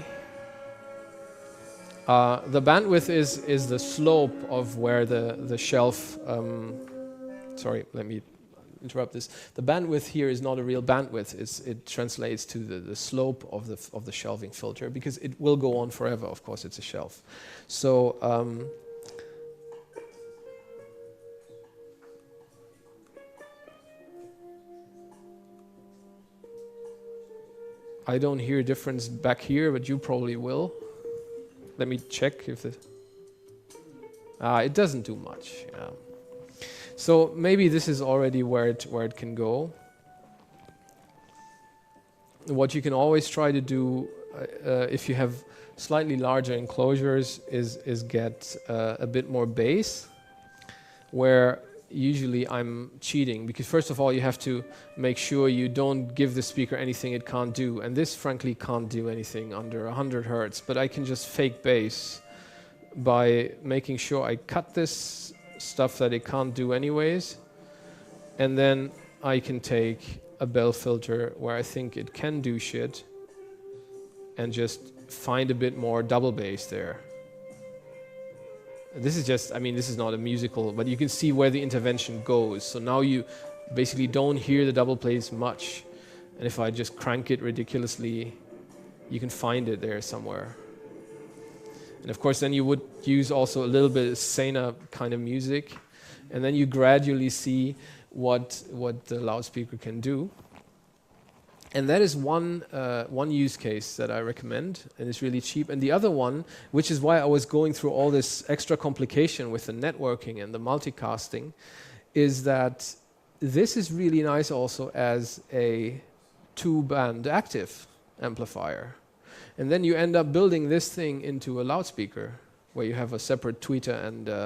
Speaker 1: The bandwidth is the slope of where the shelf. Sorry, let me interrupt this. The bandwidth here is not a real bandwidth. It translates to the slope of the shelving filter, because it will go on forever. Of course, it's a shelf. So. I don't hear a difference back here, but you probably will. Let me check if this. It doesn't do much. Yeah. So maybe this is already where it can go. what you can always try to do if you have slightly larger enclosures is get a bit more bass, where usually I'm cheating, because first of all you have to make sure you don't give the speaker anything it can't do, and this frankly can't do anything under 100 Hertz, but I can just fake bass by making sure I cut this stuff that it can't do anyways, and then I can take a bell filter where I think it can do shit and just find a bit more double bass there. This is just, I mean, this is not a musical, but you can see where the intervention goes. So now you basically don't hear the double bass much. And if I just crank it ridiculously, you can find it there somewhere. And of course, then you would use also a little bit of saner kind of music. And then you gradually see what the loudspeaker can do. And that is one use case that I recommend, and it's really cheap. And the other one, which is why I was going through all this extra complication with the networking and the multicasting, is that this is really nice also as a two-band active amplifier. And then you end up building this thing into a loudspeaker, where you have a separate tweeter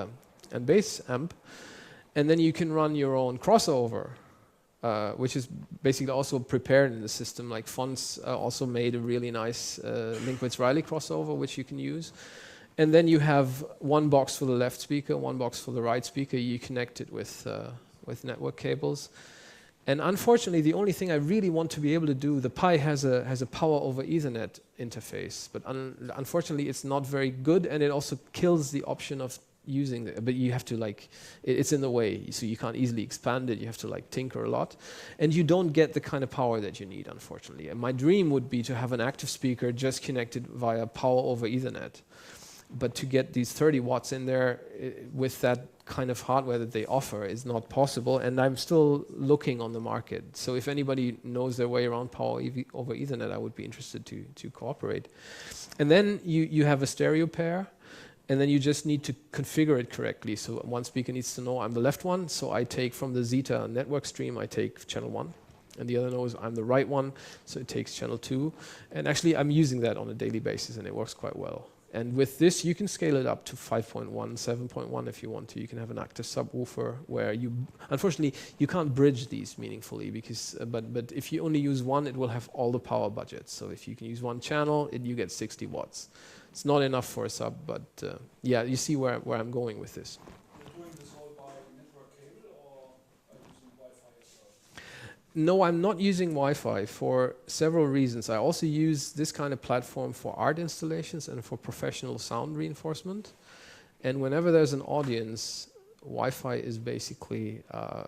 Speaker 1: and bass amp. And then you can run your own crossover, which is basically also prepared in the system. Like Fonts also made a really nice Linkwitz-Riley crossover, which you can use. And then you have one box for the left speaker, one box for the right speaker. You connect it with network cables. And unfortunately, the only thing I really want to be able to do, the Pi has a power over Ethernet interface, but unfortunately, it's not very good, and it also kills the option of using it, but you have to it's in the way, so you can't easily expand it. You have to tinker a lot, and you don't get the kind of power that you need, unfortunately. And my dream would be to have an active speaker just connected via power over Ethernet, but to get these 30 watts in there with that kind of hardware that they offer is not possible, and I'm still looking on the market. So if anybody knows their way around power over Ethernet, I would be interested to cooperate. And then you have a stereo pair. And then you just need to configure it correctly. So one speaker needs to know I'm the left one, so I take from the Zeta network stream, I take channel 1. And the other knows I'm the right one, so it takes channel 2. And actually, I'm using that on a daily basis, and it works quite well. And with this, you can scale it up to 5.1, 7.1 if you want to. You can have an active subwoofer where unfortunately, you can't bridge these meaningfully, because, but if you only use one, it will have all the power budgets. So if you can use one channel, you get 60 watts. It's not enough for a sub, but yeah, you see where I'm going with this.
Speaker 2: You're doing this all by network cable, or are you using Wi-Fi as well?
Speaker 1: No, I'm not using Wi-Fi for several reasons. I also use this kind of platform for art installations and for professional sound reinforcement. And whenever there's an audience, Wi-Fi is basically,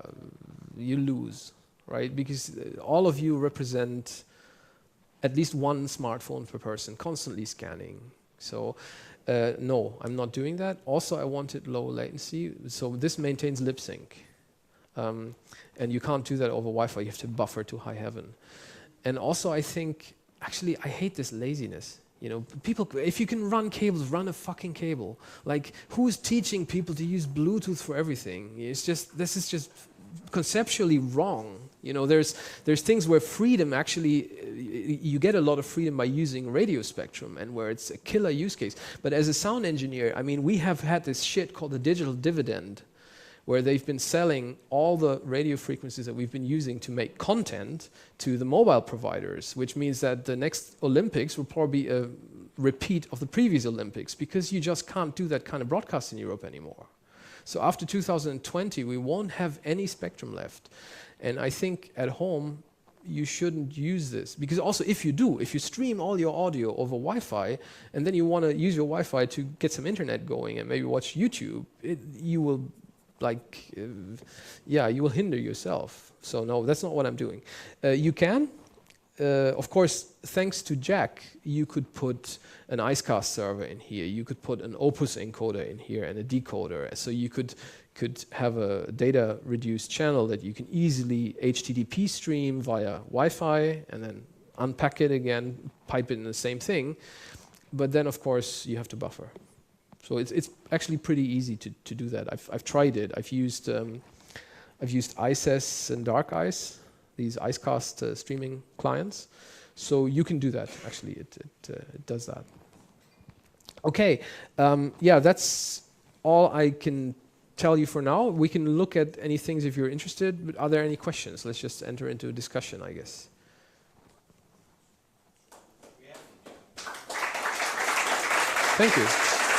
Speaker 1: you lose, right? Because all of you represent at least one smartphone per person, constantly scanning. So no, I'm not doing that. Also, I wanted low latency, so this maintains lip sync. And you can't do that over Wi-Fi, you have to buffer to high heaven. And also, I think, actually, I hate this laziness. You know, people, if you can run cables, run a fucking cable. Like, who's teaching people to use Bluetooth for everything? It's just, this is just conceptually wrong. You know, there's things where freedom actually, you get a lot of freedom by using radio spectrum, and where it's a killer use case. But as a sound engineer, I mean, we have had this shit called the digital dividend, where they've been selling all the radio frequencies that we've been using to make content to the mobile providers, which means that the next Olympics will probably be a repeat of the previous Olympics, because you just can't do that kind of broadcast in Europe anymore. So after 2020, we won't have any spectrum left. And I think at home, you shouldn't use this. Because also, if you stream all your audio over Wi-Fi, and then you want to use your Wi-Fi to get some internet going and maybe watch YouTube, you will you will hinder yourself. So no, that's not what I'm doing. You can. Of course, thanks to Jack, you could put an Icecast server in here. You could put an Opus encoder in here and a decoder. So you could have a data-reduced channel that you can easily HTTP stream via Wi-Fi and then unpack it again, pipe it in the same thing. But then, of course, you have to buffer. So it's actually pretty easy to do that. I've tried it. I've used ICES and Dark Ice, these Icecast streaming clients. So you can do that. Actually, it does that. Okay, yeah, that's all I can tell you for now. We can look at any things if you're interested. But are there any questions? Let's just enter into a discussion, I guess. Thank you.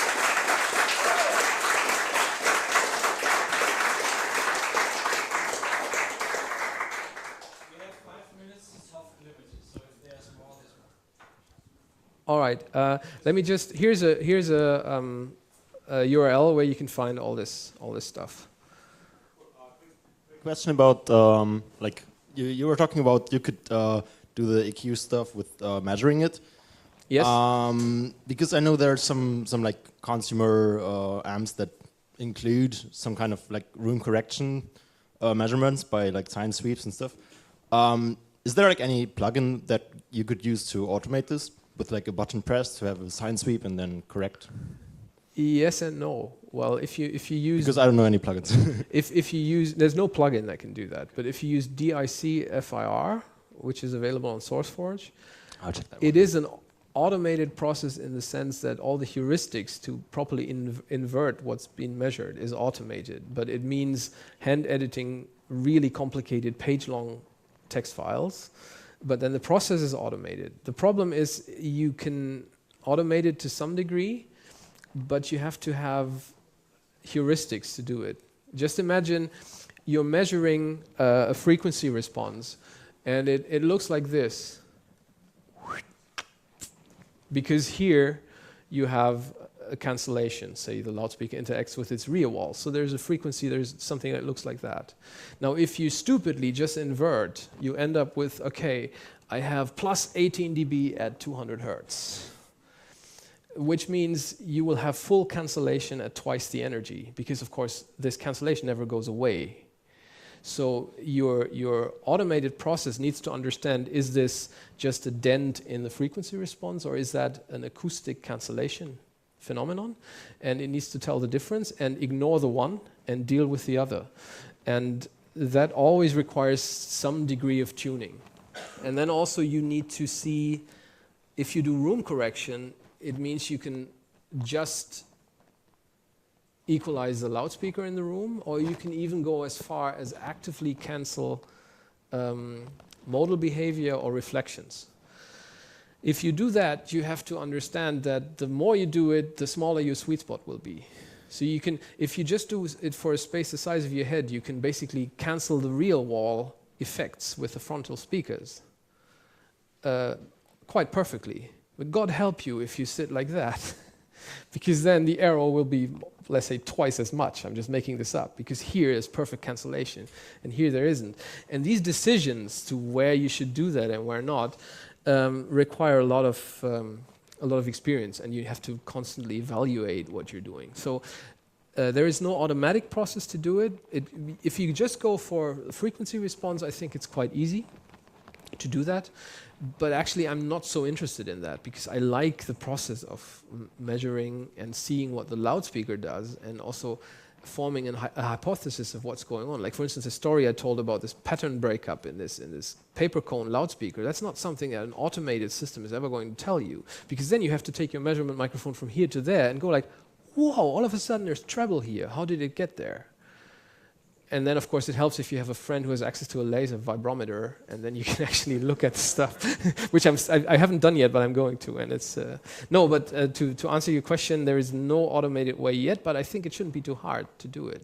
Speaker 1: All right. Let me just here's a URL where you can find all this stuff.
Speaker 5: Question about like you were talking about you could do the EQ stuff with measuring it.
Speaker 1: Yes.
Speaker 5: Because I know there are some like consumer amps that include some kind of like room correction measurements by like sine sweeps and stuff. Is there like any plugin that you could use to automate this with like a button press to have a sine sweep and then correct?
Speaker 1: Yes and no. Well, if you use,
Speaker 5: because I don't know any plugins.
Speaker 1: if you use, there's no plugin that can do that. But if you use DIC-FIR, which is available on SourceForge,
Speaker 5: I'll check that.
Speaker 1: It is an automated process in the sense that all the heuristics to properly invert what's been measured is automated. But it means hand editing really complicated page-long text files. But then the process is automated. The problem is you can automate it to some degree, but you have to have heuristics to do it. Just imagine you're measuring a frequency response, and it looks like this. Because here you have a cancellation, say the loudspeaker interacts with its rear wall. So there's a frequency, there's something that looks like that. Now if you stupidly just invert, you end up with, okay, I have plus 18 dB at 200 hertz. Which means you will have full cancellation at twice the energy, because of course this cancellation never goes away. So your automated process needs to understand, is this just a dent in the frequency response, or is that an acoustic cancellation phenomenon? And it needs to tell the difference and ignore the one and deal with the other. And that always requires some degree of tuning. And then also you need to see, if you do room correction, it means you can just equalize the loudspeaker in the room, or you can even go as far as actively cancel modal behavior or reflections. If you do that, you have to understand that the more you do it, the smaller your sweet spot will be. So you can, if you just do it for a space the size of your head, you can basically cancel the real wall effects with the frontal speakers quite perfectly. But God help you if you sit like that, because then the error will be, let's say, twice as much. I'm just making this up, because here is perfect cancellation, and here there isn't. And these decisions to where you should do that and where not require a lot of experience, and you have to constantly evaluate what you're doing. So there is no automatic process to do it. If you just go for frequency response, I think it's quite easy to do that. But actually, I'm not so interested in that, because I like the process of measuring and seeing what the loudspeaker does, and also forming a hypothesis of what's going on. Like, for instance, a story I told about this pattern breakup in this paper cone loudspeaker. That's not something that an automated system is ever going to tell you, because then you have to take your measurement microphone from here to there and go like, whoa, all of a sudden there's treble here. How did it get there? And then, of course, it helps if you have a friend who has access to a laser vibrometer, and then you can actually look at the stuff, which I haven't done yet, but I'm going to. And it's no, but to answer your question, there is no automated way yet, but I think it shouldn't be too hard to do it.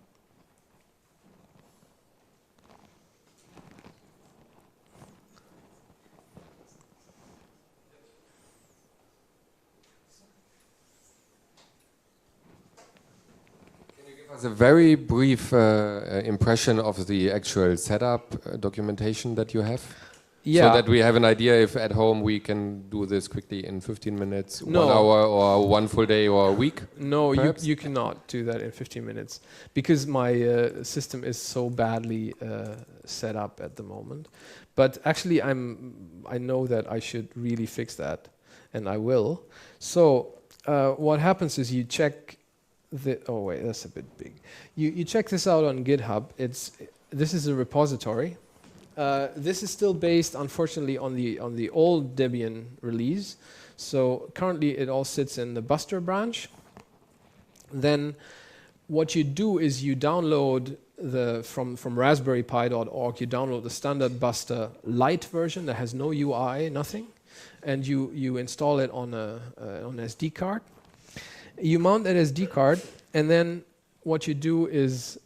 Speaker 4: As a very brief impression of the actual setup documentation that you have?
Speaker 1: Yeah.
Speaker 4: So that we have an idea if at home we can do this quickly in 15 minutes,
Speaker 1: No.
Speaker 4: 1 hour, or 1 full day, or a week?
Speaker 1: No,
Speaker 4: perhaps?
Speaker 1: you cannot do that in 15 minutes, because my system is so badly set up at the moment. But actually, I know that I should really fix that, and I will. So what happens is you check oh wait, that's a bit big. You check this out on GitHub. This is a repository. This is still based, unfortunately, on the old Debian release. So currently, it all sits in the Buster branch. Then, what you do is you download from raspberrypi.org. You download the standard Buster Lite version that has no UI, nothing, and you install it on an SD card. You mount that SD card, and then what you do is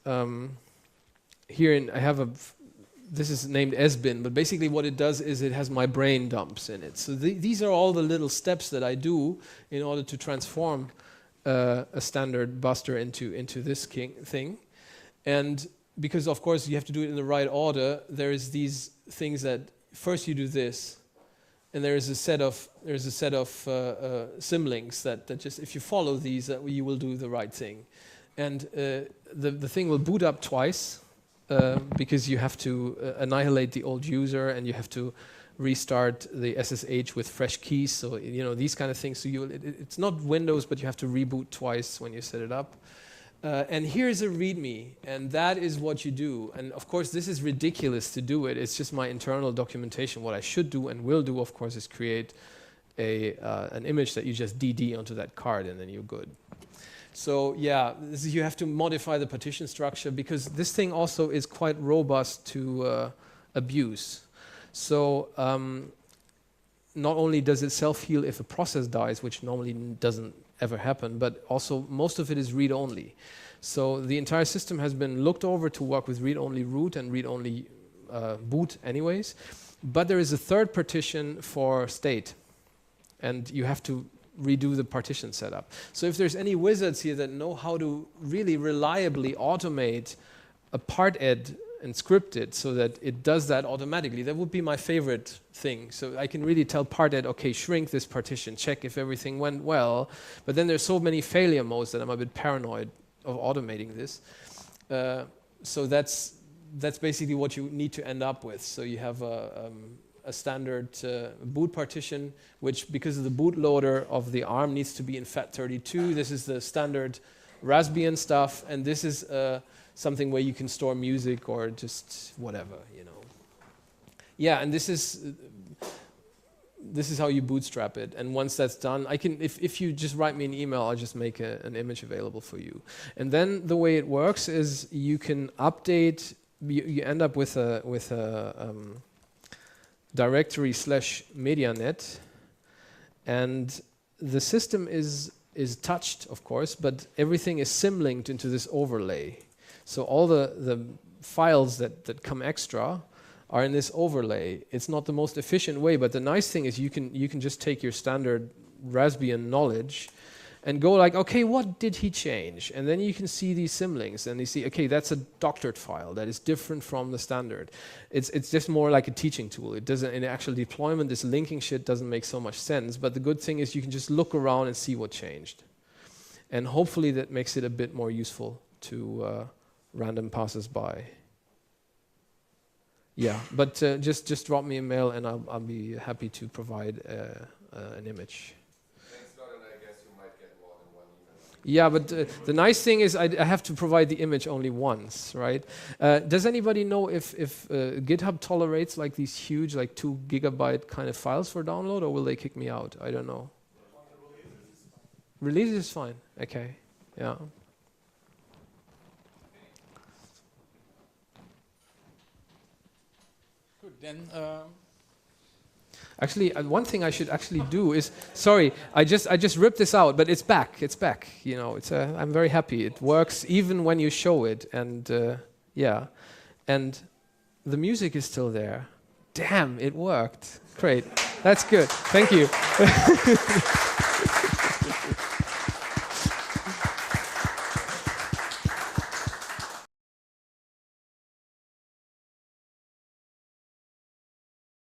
Speaker 1: this is named SBin, but basically what it does is it has my brain dumps in it. So these are all the little steps that I do in order to transform a standard Buster into this thing. And because of course you have to do it in the right order, there is these things that first you do this, and there is a set of symlinks that just if you follow these, you will do the right thing. And the thing will boot up twice because you have to annihilate the old user, and you have to restart the SSH with fresh keys. So these kind of things. So it's not Windows, but you have to reboot twice when you set it up. And here's a README, and that is what you do. And of course, this is ridiculous to do it. It's just my internal documentation. What I should do and will do, of course, is create an image that you just DD onto that card, and then you're good. So yeah, you have to modify the partition structure, because this thing also is quite robust to abuse. So not only does it self-heal if a process dies, which normally doesn't ever happen, but also most of it is read-only. So the entire system has been looked over to work with read-only root and read-only boot anyways, but there is a third partition for state, and you have to redo the partition setup. So if there's any wizards here that know how to really reliably automate a part-ed and script it so that it does that automatically, that would be my favorite thing. So I can really tell part-ed, okay, shrink this partition, check if everything went well. But then there's so many failure modes that I'm a bit paranoid of automating this. So that's basically what you need to end up with. So you have a standard boot partition, which because of the bootloader of the ARM needs to be in FAT32. This is the standard Raspbian stuff, and this is something where you can store music or just whatever, Yeah, and this is how you bootstrap it. And once that's done, I can, if you just write me an email, I'll just make an image available for you. And then the way it works is you can update. You end up with a directory /medianet, and the system is touched, of course, but everything is symlinked into this overlay. So all the files that come extra are in this overlay. It's not the most efficient way, but the nice thing is you can just take your standard Raspbian knowledge and go like, okay, what did he change? And then you can see these symlinks, and you see, okay, that's a doctored file that is different from the standard. It's just more like a teaching tool. It doesn't, in actual deployment, this linking shit doesn't make so much sense. But the good thing is you can just look around and see what changed, and hopefully that makes it a bit more useful to random passers-by. Yeah, but just drop me a mail, and I'll be happy to provide an image. Yeah, but the nice thing is I have to provide the image only once, right? Does anybody know if GitHub tolerates like these huge, like 2 gigabyte kind of files for download, or will they kick me out? I don't know. Release is fine. Okay. Yeah.
Speaker 2: Good. Then.
Speaker 1: Actually, one thing I should actually do is, sorry, I just ripped this out, but it's back. It's back. I'm very happy. It works even when you show it, and yeah, and the music is still there. Damn, it worked. Great. That's good. Thank you.